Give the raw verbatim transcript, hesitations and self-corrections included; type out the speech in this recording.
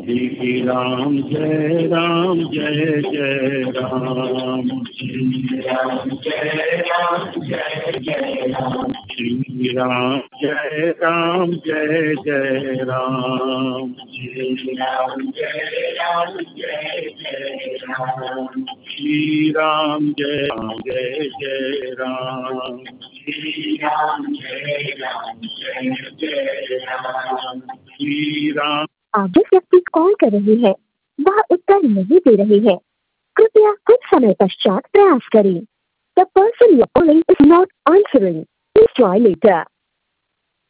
श्री राम जय राम जय जय राम, श्री राम जय राम जय जय राम, श्री राम जय राम जय जय राम, श्री राम जय राम जय जय राम, श्री राम जय राम जय जय राम, श्री राम जय राम जय जय राम, श्री राम। आप जिस व्यक्ति को कॉल कर रहे हैं वह उत्तर नहीं दे रहे हैं, कृपया कुछ समय पश्चात प्रयास करें। The person you're calling is not answering. Please try later.